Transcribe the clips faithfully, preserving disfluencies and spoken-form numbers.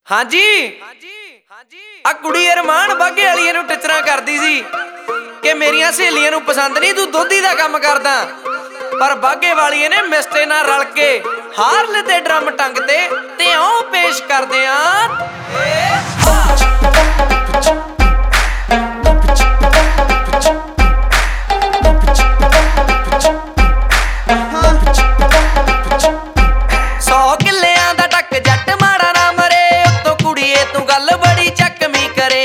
हाँ जी आ कुड़ी अरमान बागे वाली नूं टिचरां करदी सी कि मेरियां सहेलियां नूं पसंद नहीं, तू दोधी दा काम करदा। पर बागे वाली ने मिस्टे नाल रल के हारले ते ड्रम टंग ते ते आओ पेश करदे आ। सौ किल्लियां दा टक जट माड़ा ना मरे, उत्तों कुड़िए तू गल बड़ी चकमी करे।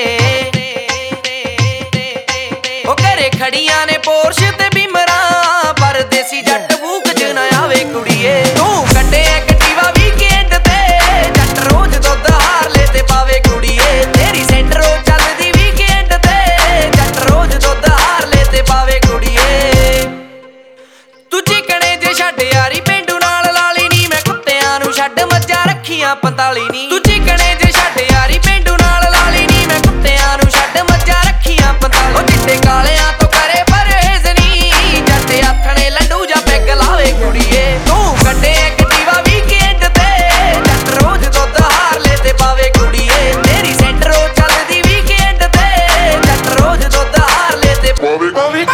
ओ घरे खड़ियां ने पोर्श ते बीमरा, पर देसी जट भूख च ना आवे कुड़िए। तू कड्डे एक्टिवा वीकेंड ते जट रोज दुध हारले ते पावे कुड़िए। तेरी सेंटरो चलदी वीकेंड ते जट रोज दुध हारले ते पावे कुड़िए। तू चिकने जे छड्ड यारी पेंडू नाल लाली नी, मैं कुत्तियां नूं छड्ड मज्जां रखियां पंताली नी। तू चिकने जे छड्ड यारी पेंडू नाल लाली नी, मैं कुत्तियां नूं छड्ड मज्जां रखियां पंताली। ओ चिट्टे कालियां तो करे परहेज नी, जट आथणे लड्डू जा पैग लावे कुड़िए। तू कड्डे एक्टिवा वीकेंड ते जट रोज दुध हारले ते पावे कुड़िए। तेरी सेंटरो चलदी वीकेंड ते जट रोज दुध हारले ते पावे।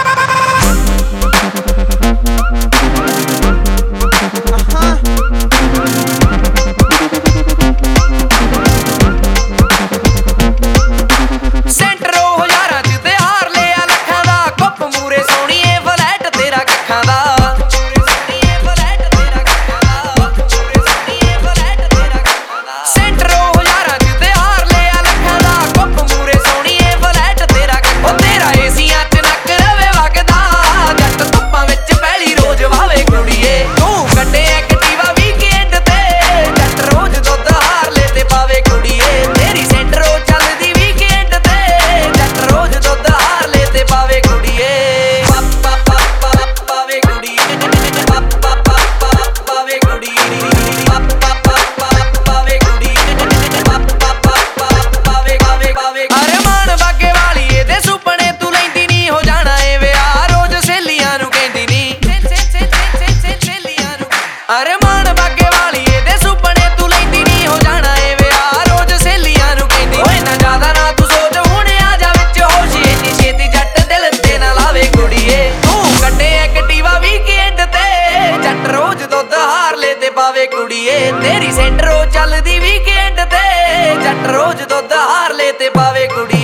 अरमान बागे वाली एदे सुपने तू लैंदी नी, हो जाना ए विआह रोज सहेलियां नूं कहंदी। ओए ना ज्यादा ना तू सोच, हुण आ जा विच होश, इन्नी छेती जट दिल ते ना लावे कुड़िए। तू कड्डे एक्टिवा वीकेंड ते जट रोज दुध हारले ते पावे कुड़िए। तेरी सेंटरो चलदी वीकेंड ते जट रोज दुध हारले ते पावे कुड़िए।